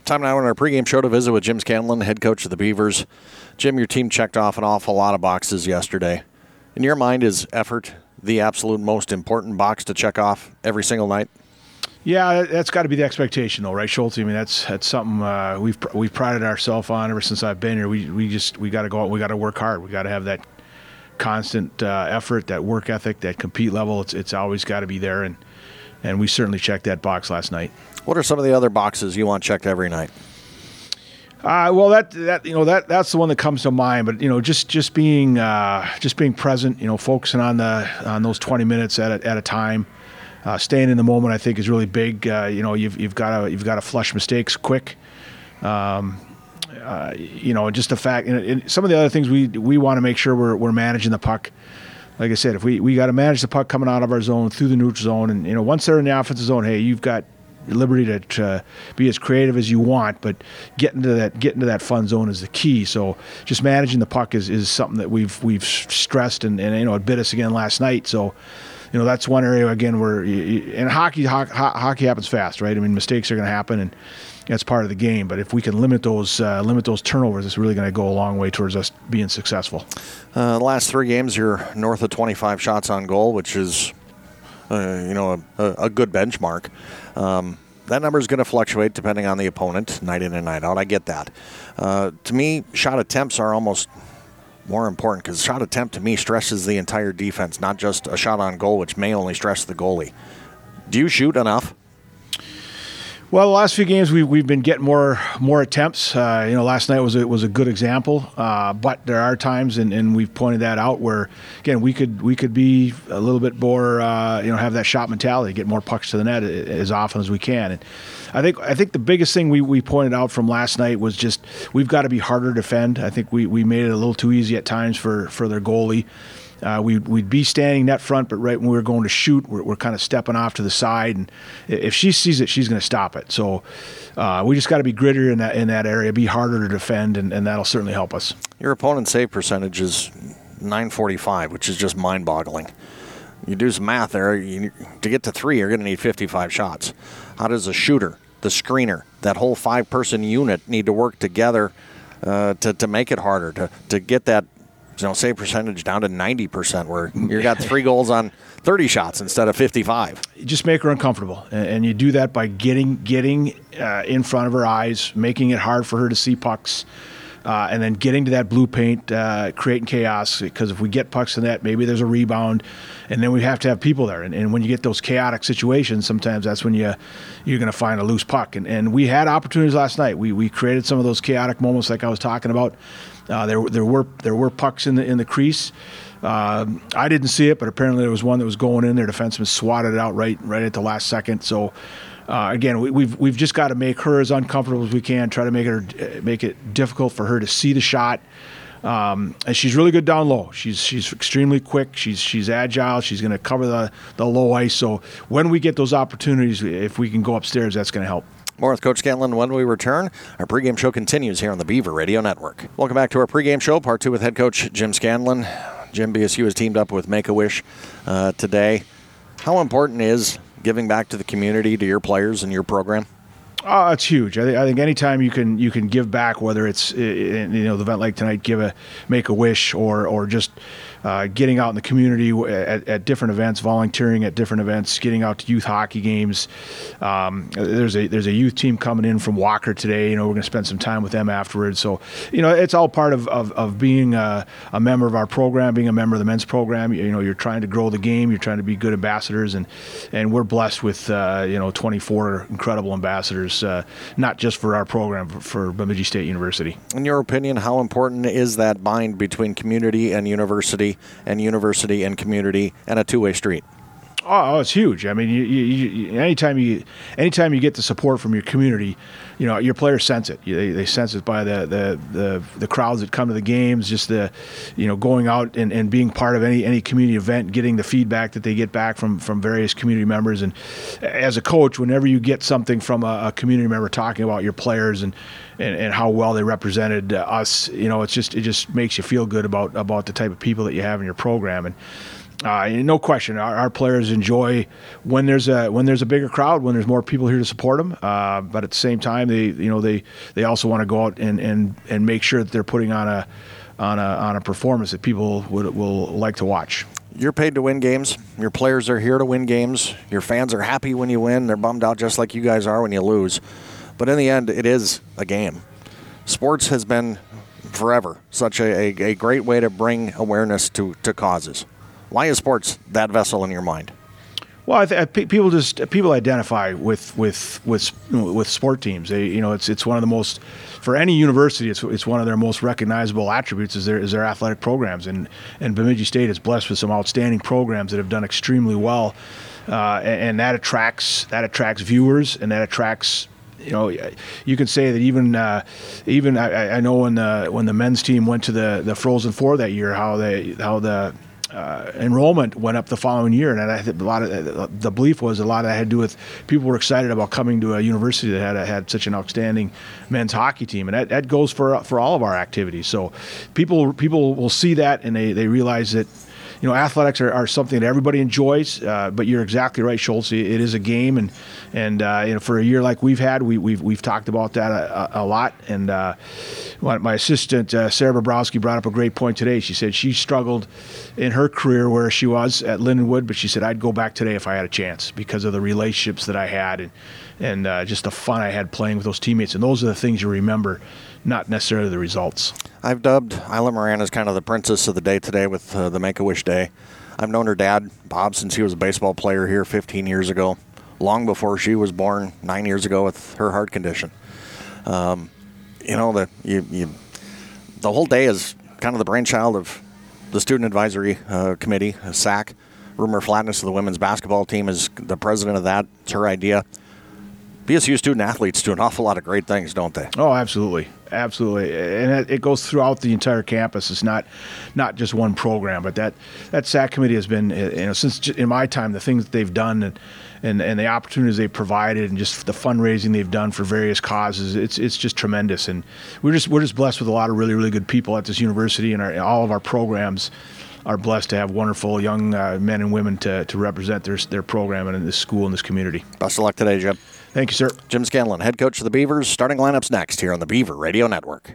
Time now in our pregame show to visit with Jim Scanlon, head coach of the Beavers. Jim, your team checked off an awful lot of boxes yesterday. In your mind, is effort the absolute most important box to check off every single night? Yeah, that's got to be the expectation, though, right, Schultz? I mean, that's something we've prided ourselves on ever since I've been here. We got to go out. We got to work hard. We got to have that constant effort, that work ethic, that compete level. It's always got to be there, and we certainly checked that box last night. What are some of the other boxes you want checked every night? Well, that's the one that comes to mind. But just being present. Focusing on those 20 minutes at a time. Staying in the moment, I think, is really big. You've got to flush mistakes quick. Just the fact, some of the other things we want to make sure we're managing the puck. Like I said, if we got to manage the puck coming out of our zone through the neutral zone, and once they're in the offensive zone, hey, you've got liberty to be as creative as you want, but getting to that fun zone is the key. So just managing the puck is something that we've stressed, and it bit us again last night. So. That's one area, again, where in hockey happens fast, right? I mean, mistakes are going to happen, and that's part of the game. But if we can limit those turnovers, it's really going to go a long way towards us being successful. The last 3 games, you're north of 25 shots on goal, which is, a good benchmark. That number is going to fluctuate depending on the opponent, night in and night out. I get that. To me, shot attempts are almost more important, because shot attempt to me stresses the entire defense, not just a shot on goal, which may only stress the goalie. Do you shoot enough? Well, the last few games we've been getting more attempts. Last night was a good example. But there are times, and we've pointed that out, where again we could be a little bit more, have that shot mentality, get more pucks to the net as often as we can. And I think the biggest thing we pointed out from last night was just we've got to be harder to defend. I think we made it a little too easy at times for their goalie. We'd be standing net front, but right when we were going to shoot, we're kind of stepping off to the side, and if she sees it, she's going to stop it. So we just got to be grittier in that area, be harder to defend, and that'll certainly help us. Your opponent's save percentage is .945, which is just mind-boggling. You do some math there. To get to 3, you're going to need 55 shots. How does a shooter, the screener, that whole 5-person unit need to work together to make it harder, to get that save percentage down to 90%, where you got 3 goals on 30 shots instead of 55. You just make her uncomfortable, and you do that by getting in front of her eyes, making it hard for her to see pucks, and then getting to that blue paint, creating chaos. Because if we get pucks in that, maybe there's a rebound, and then we have to have people there. And when you get those chaotic situations, sometimes that's when you're going to find a loose puck. And we had opportunities last night. We created some of those chaotic moments, like I was talking about. There were pucks in the crease. I didn't see it, but apparently there was one that was going in. Their defenseman swatted it out right at the last second. So again, we've just got to make her as uncomfortable as we can. Try to make it difficult for her to see the shot. And she's really good down low. She's extremely quick. She's agile. She's going to cover the low ice. So when we get those opportunities, if we can go upstairs, that's going to help. More with Coach Scanlon when we return. Our pregame show continues here on the Beaver Radio Network. Welcome back to our pregame show, part 2 with head coach Jim Scanlon. Jim, BSU has teamed up with Make-A-Wish today. How important is giving back to the community, to your players and your program? Oh, it's huge. I think anytime you can give back, whether it's the event like tonight, Make-A-Wish, or just getting out in the community at different events, volunteering at different events, getting out to youth hockey games. There's a youth team coming in from Walker today. We're going to spend some time with them afterwards. So it's all part of being a member of our program, being a member of the men's program. You're trying to grow the game. You're trying to be good ambassadors, and we're blessed with 24 incredible ambassadors, not just for our program, but for Bemidji State University. In your opinion, how important is that bind between community and university and community, and a two-way street? Oh, it's huge. I mean, you anytime you get the support from your community, your players sense it. They sense it by the crowds that come to the games, just going out and being part of any community event, getting the feedback that they get back from various community members. And as a coach, whenever you get something from a community member talking about your players and how well they represented us, it just makes you feel good about the type of people that you have in your program. And No question, our players enjoy when there's a bigger crowd, when there's more people here to support them. But at the same time, they also want to go out and make sure that they're putting on a performance that people will like to watch. You're paid to win games. Your players are here to win games. Your fans are happy when you win. They're bummed out just like you guys are when you lose. But in the end, it is a game. Sports has been forever such a great way to bring awareness to causes. Why is sports that vessel in your mind? Well, people identify with sport teams. It's one of the most, for any university, it's one of their most recognizable attributes is their athletic programs, and Bemidji State is blessed with some outstanding programs that have done extremely well, and that attracts viewers, and that attracts. You can say that even I know when the men's team went to the Frozen Four that year, how the enrollment went up the following year, and I think a lot of the belief was a lot of that had to do with people were excited about coming to a university that had such an outstanding men's hockey team, and that goes for all of our activities. So people will see that, and they realize that. Athletics are something that everybody enjoys, but you're exactly right, Schultz. It is a game, and for a year like we've had, we've talked about that a lot. And my assistant Sarah Bobrowski brought up a great point today. She said she struggled in her career where she was at Lindenwood, but she said I'd go back today if I had a chance because of the relationships that I had and just the fun I had playing with those teammates. And those are the things you remember, not necessarily the results. I've dubbed Isla Moran as kind of the princess of the day today with the Make-A-Wish Day. I've known her dad, Bob, since he was a baseball player here 15 years ago, long before she was born 9 years ago with her heart condition. The whole day is kind of the brainchild of the Student Advisory Committee, SAC. Rumor Flatness of the women's basketball team is the president of that. It's her idea. BSU student athletes do an awful lot of great things, don't they? Oh, absolutely. Absolutely. And it goes throughout the entire campus. It's not just one program, but that SAC committee has been, since in my time, the things that they've done and the opportunities they've provided and just the fundraising they've done for various causes, it's just tremendous. And we're just blessed with a lot of really, really good people at this university, and all of our programs are blessed to have wonderful young men and women to represent their program and in this school and this community. Best of luck today, Jim. Thank you, sir. Jim Scanlon, head coach of the Beavers. Starting lineups next here on the Beaver Radio Network.